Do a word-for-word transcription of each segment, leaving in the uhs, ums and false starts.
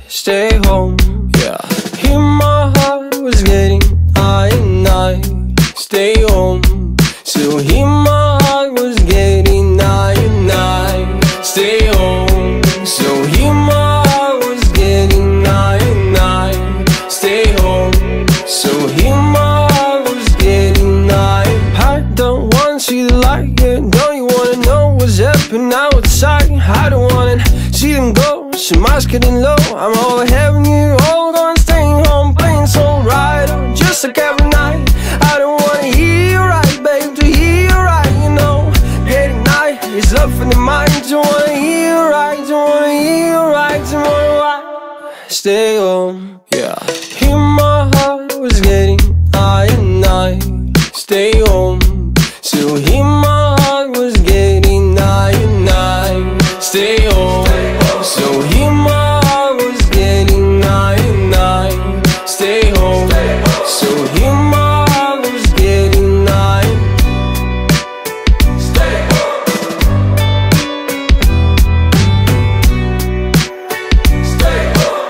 stay home. Yeah. Hear my heart was getting high and I stay home. So hear my heart was getting high and I stay home. So hear my heart was getting high and I stay home. So hear my heart was getting high. I don't wanna see the light, yeah. Don't you wanna know what's happening outside? I don't wanna see them go, so my eyes getting low. I'm all having you all gonna stay home, playing so right, just like every night. I don't wanna hear you right, babe, to hear you right, you know. Getting night is up in the mind. Don't wanna hear you right, don't wanna hear you right, don't wanna why. Stay home, yeah. Hear my heart was getting high and I stay home. So hear my heart was getting high and I stay home. So hear my heart was getting high and I stay home. So hear my heart was getting high. Stay home. Stay home.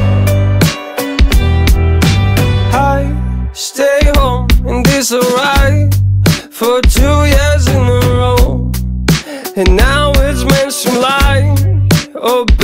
I stay home and this alright for two years in a row, and now it's meant to lie. Oh,